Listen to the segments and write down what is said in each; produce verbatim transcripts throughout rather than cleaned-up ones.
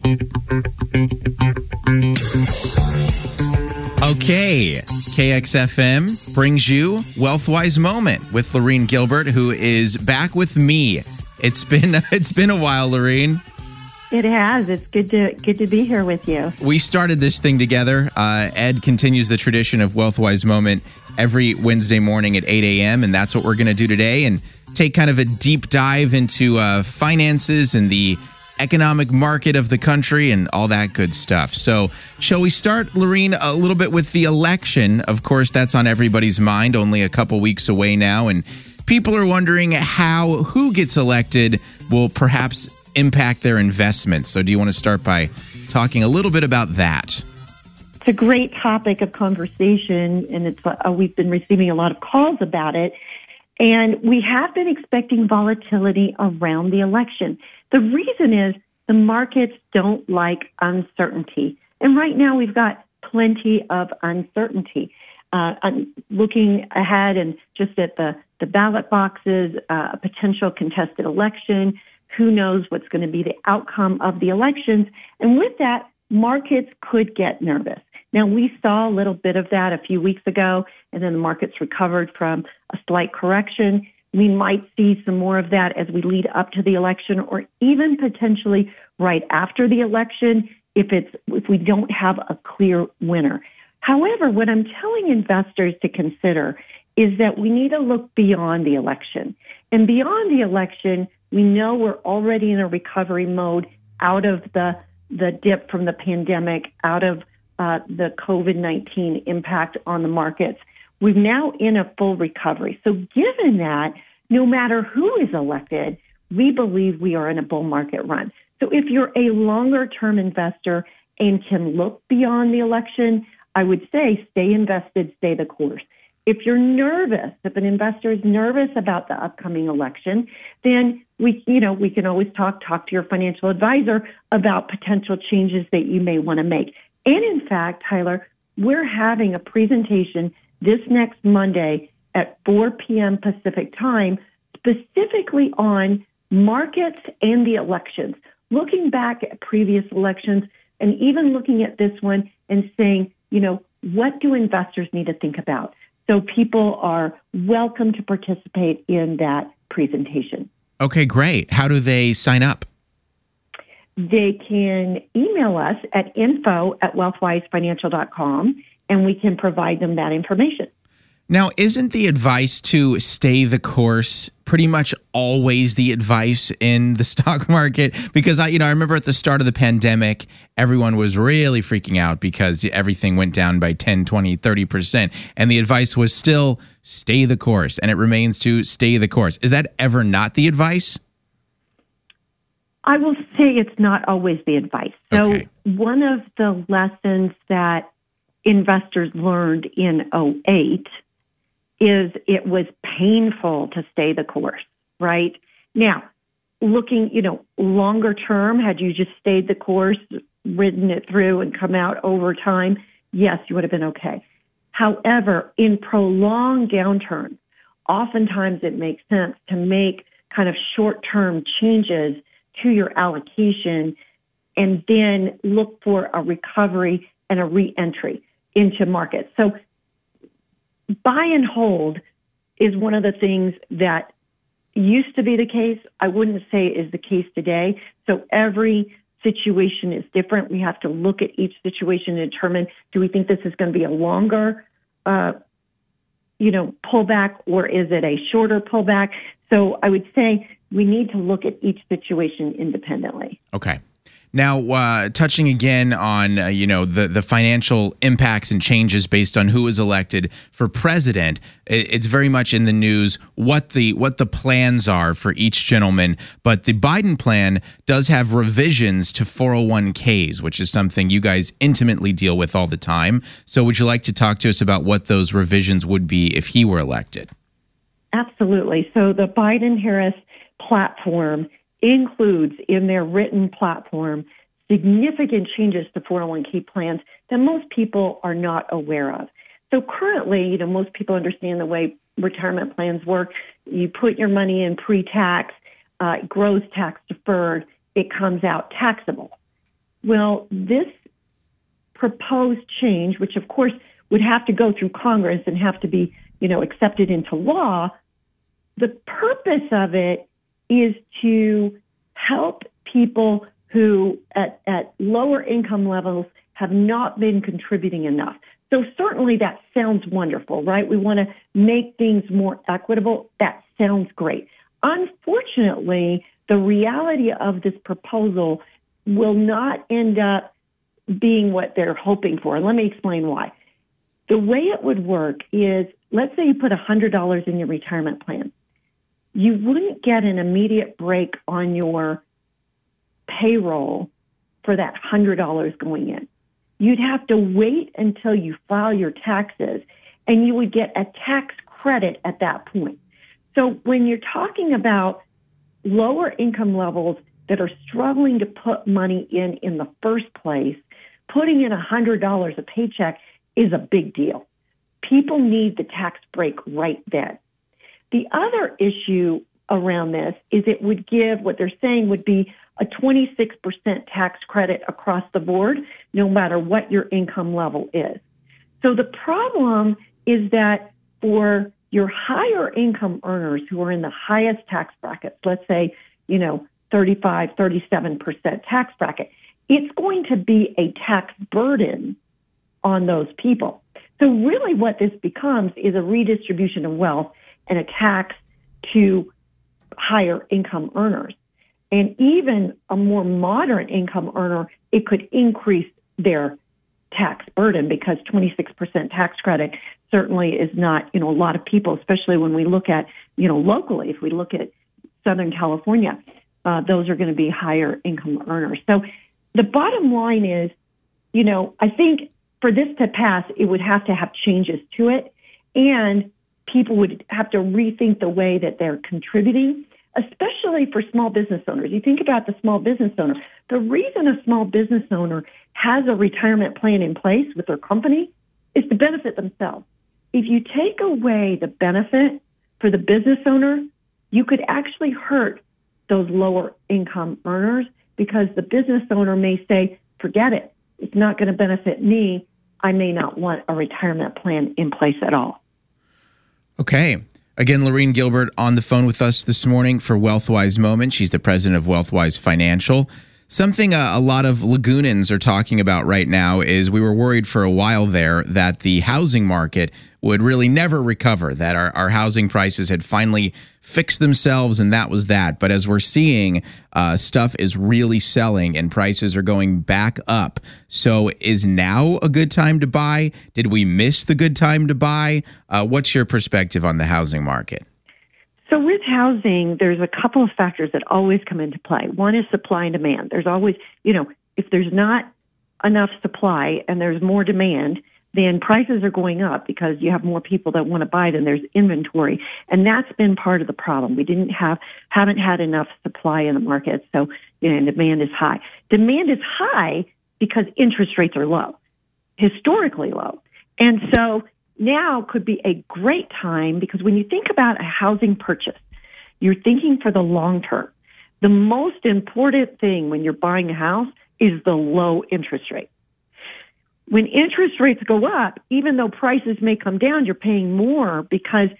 Okay, K X F M brings you Wealthwise Moment with Lorene Gilbert, who is back with me. It's been it's been a while, Lorene. It has. It's good to good to be here with you. We started this thing together. Uh, Ed continues the tradition of Wealthwise Moment every Wednesday morning at eight a.m., and that's what we're going to do today, and take kind of a deep dive into uh, finances and the economic market of the country and all that good stuff. So shall we start, Lorene, a little bit with the election? Of course, that's on everybody's mind, only a couple weeks away now, and people are wondering how who gets elected will perhaps impact their investments. So do you want to start by talking a little bit about that? It's a great topic of conversation, and it's uh, we've been receiving a lot of calls about it. And we have been expecting volatility around the election. The reason is the markets don't like uncertainty. And right now we've got plenty of uncertainty. Uh, I'm looking ahead and just at the, the ballot boxes, uh, a potential contested election, who knows what's going to be the outcome of the elections. And with that, markets could get nervous. Now, we saw a little bit of that a few weeks ago, and then the markets recovered from a slight correction. We might see some more of that as we lead up to the election, or even potentially right after the election if it's if we don't have a clear winner. However, what I'm telling investors to consider is that we need to look beyond the election. And beyond the election, we know we're already in a recovery mode out of the, the dip from the pandemic, out of uh, the COVID nineteen impact on the markets. We're now in a full recovery. So given that, no matter who is elected, we believe we are in a bull market run. So if you're a longer-term investor and can look beyond the election, I would say stay invested, stay the course. If you're nervous, if an investor is nervous about the upcoming election, then we, you know, we can always talk, talk to your financial advisor about potential changes that you may want to make. And in fact, Tyler, we're having a presentation this next Monday at four p.m. Pacific time, specifically on markets and the elections, looking back at previous elections and even looking at this one and saying, you know, what do investors need to think about? So people are welcome to participate in that presentation. Okay, great. How do they sign up? They can email us at info at wealthwise financial dot com, and we can provide them that information. Now, isn't the advice to stay the course pretty much always the advice in the stock market? Because I, you know, I remember at the start of the pandemic, everyone was really freaking out because everything went down by ten, twenty, thirty percent. And the advice was still stay the course, and it remains to stay the course. Is that ever not the advice? I will say it's not always the advice. So Okay. One of the lessons that investors learned in oh eight is it was painful to stay the course, right? Now, looking, you know, longer term, had you just stayed the course, ridden it through and come out over time, yes, you would have been okay. However, in prolonged downturns, oftentimes it makes sense to make kind of short-term changes to your allocation and then look for a recovery and a re-entry into markets. So buy and hold is one of the things that used to be the case. I wouldn't say is the case today. So every situation is different. We have to look at each situation and determine, do we think this is going to be a longer, uh, you know, pullback, or is it a shorter pullback? So I would say we need to look at each situation independently. Okay. Now, uh, touching again on, uh, you know, the, the financial impacts and changes based on who is elected for president, it's very much in the news what the what the plans are for each gentleman. But the Biden plan does have revisions to four oh one k's, which is something you guys intimately deal with all the time. So would you like to talk to us about what those revisions would be if he were elected? Absolutely. So the Biden-Harris platform includes in their written platform significant changes to four oh one k plans that most people are not aware of. So currently, you know, most people understand the way retirement plans work. You put your money in pre-tax, uh, it grows tax deferred, it comes out taxable. Well, this proposed change, which of course would have to go through Congress and have to be, you know, accepted into law, the purpose of it is to help people who at, at lower income levels have not been contributing enough. So certainly that sounds wonderful, right? We want to make things more equitable. That sounds great. Unfortunately, the reality of this proposal will not end up being what they're hoping for. And let me explain why. The way it would work is, let's say you put one hundred dollars in your retirement plan. You wouldn't get an immediate break on your payroll for that one hundred dollars going in. You'd have to wait until you file your taxes, and you would get a tax credit at that point. So when you're talking about lower income levels that are struggling to put money in in the first place, putting in one hundred dollars a paycheck is a big deal. People need the tax break right then. The other issue around this is it would give, what they're saying would be a twenty-six percent tax credit across the board, no matter what your income level is. So the problem is that for your higher income earners who are in the highest tax brackets, let's say, you know, thirty-five, thirty-seven percent tax bracket, it's going to be a tax burden on those people. So really what this becomes is a redistribution of wealth and a tax to higher income earners. And even a more moderate income earner, it could increase their tax burden because twenty-six percent tax credit certainly is not, you know, a lot of people, especially when we look at, you know, locally, if we look at Southern California, uh, those are going to be higher income earners. So the bottom line is, you know, I think for this to pass, it would have to have changes to it, and people would have to rethink the way that they're contributing, especially for small business owners. You think about the small business owner. The reason a small business owner has a retirement plan in place with their company is to benefit themselves. If you take away the benefit for the business owner, you could actually hurt those lower income earners because the business owner may say, forget it. It's not going to benefit me. I may not want a retirement plan in place at all. Okay. Again, Lorene Gilbert on the phone with us this morning for WealthWise Moment. She's the president of WealthWise Financial. Something uh, a lot of Lagoonans are talking about right now is we were worried for a while there that the housing market would really never recover, that our, our housing prices had finally fixed themselves and that was that. But as we're seeing, uh, stuff is really selling and prices are going back up. So is now a good time to buy? Did we miss the good time to buy? Uh, what's your perspective on the housing market? So with housing, there's a couple of factors that always come into play. One is supply and demand. There's always, you know, if there's not enough supply and there's more demand, then prices are going up because you have more people that want to buy than there's inventory. And that's been part of the problem. We didn't have, haven't had enough supply in the market. So, you know, demand is high. Demand is high because interest rates are low, historically low. And so now could be a great time because when you think about a housing purchase, you're thinking for the long term. The most important thing when you're buying a house is the low interest rate. When interest rates go up, even though prices may come down, you're paying more because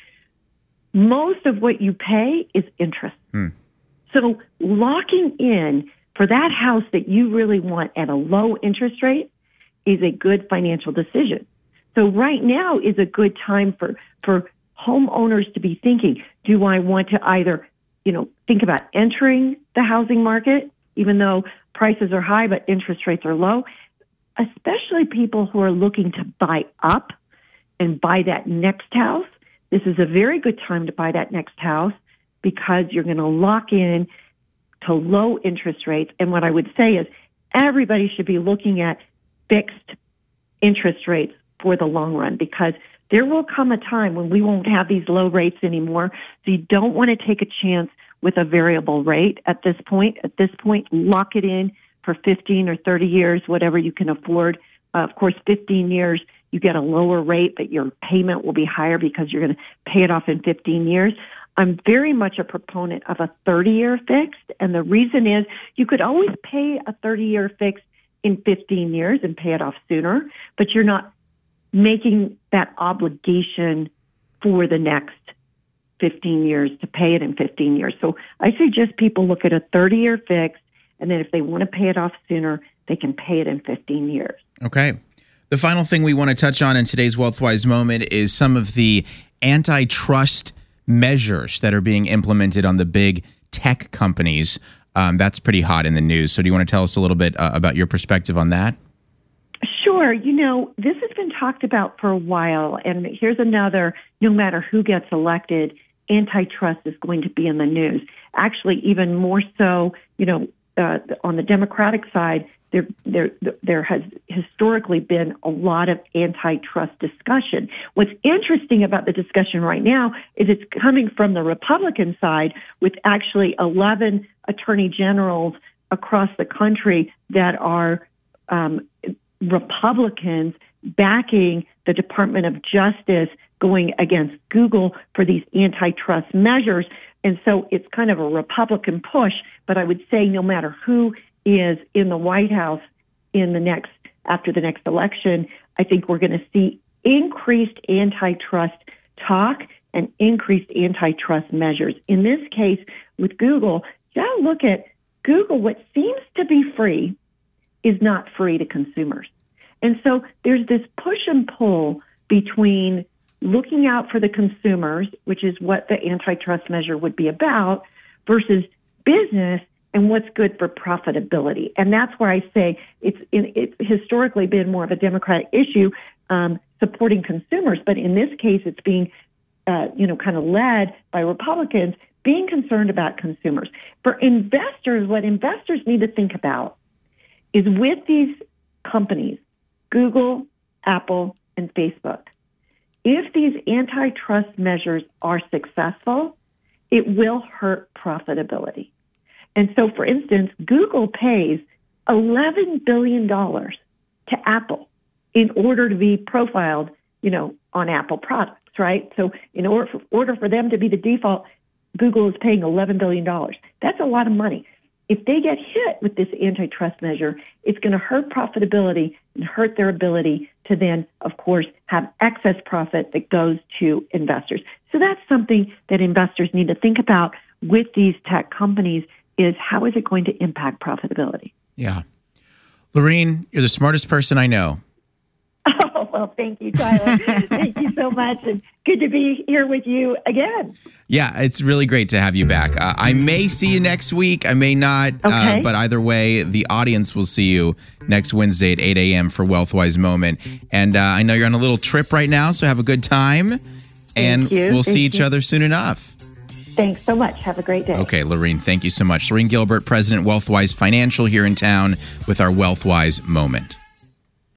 most of what you pay is interest. Hmm. So locking in for that house that you really want at a low interest rate is a good financial decision. So right now is a good time for, for homeowners to be thinking, do I want to either, you know, think about entering the housing market, even though prices are high but interest rates are low, especially people who are looking to buy up and buy that next house. This is a very good time to buy that next house because you're going to lock in to low interest rates. And what I would say is everybody should be looking at fixed interest rates for the long run because there will come a time when we won't have these low rates anymore. So you don't want to take a chance with a variable rate at this point. At this point, lock it in for fifteen or thirty years, whatever you can afford. Uh, of course, fifteen years, you get a lower rate, but your payment will be higher because you're going to pay it off in fifteen years. I'm very much a proponent of a thirty-year fixed, and the reason is you could always pay a thirty-year fixed in fifteen years and pay it off sooner, but you're not making that obligation for the next fifteen years to pay it in fifteen years. So I suggest people look at a thirty-year fix, and then if they want to pay it off sooner, they can pay it in fifteen years. Okay. The final thing we want to touch on in today's WealthWise moment is some of the antitrust measures that are being implemented on the big tech companies. Um, that's pretty hot in the news. So do you want to tell us a little bit uh, about your perspective on that? Sure. You know, this has been talked about for a while. And here's another, no matter who gets elected, antitrust is going to be in the news. Actually, even more so, you know, uh, on the Democratic side, there, there, there has historically been a lot of antitrust discussion. What's interesting about the discussion right now is it's coming from the Republican side, with actually eleven attorney generals across the country that are um, Republicans backing the Department of Justice going against Google for these antitrust measures. And so it's kind of a Republican push, but I would say no matter who is in the White House in the next, after the next election, I think we're going to see increased antitrust talk and increased antitrust measures. In this case, with Google, you got to look at Google. What seems to be free is not free to consumers. And so there's this push and pull between looking out for the consumers, which is what the antitrust measure would be about, versus business and what's good for profitability. And that's where I say it's, it's historically been more of a Democratic issue, um, supporting consumers. But in this case, it's being, uh, you know, kind of led by Republicans, being concerned about consumers. For investors, what investors need to think about is with these companies, Google, Apple, and Facebook, if these antitrust measures are successful, it will hurt profitability. And so, for instance, Google pays eleven billion dollars to Apple in order to be profiled, you know, on Apple products, right? So in order for, order for them to be the default, Google is paying eleven billion dollars. That's a lot of money. If they get hit with this antitrust measure, it's going to hurt profitability and hurt their ability to then, of course, have excess profit that goes to investors. So that's something that investors need to think about with these tech companies, is how is it going to impact profitability? Yeah. Lorene, you're the smartest person I know. Oh, well, thank you, Tyler. Thank you so much. And good to be here with you again. Yeah, it's really great to have you back. Uh, I may see you next week. I may not. Okay. Uh, but either way, the audience will see you next Wednesday at eight a.m. for WealthWise Moment. And uh, I know you're on a little trip right now, so have a good time. And Thank you. we'll Thank see each you. other soon enough. Thanks so much. Have a great day. Okay, Lorene, thank you so much. Lorene Gilbert, President, WealthWise Financial, here in town with our WealthWise Moment.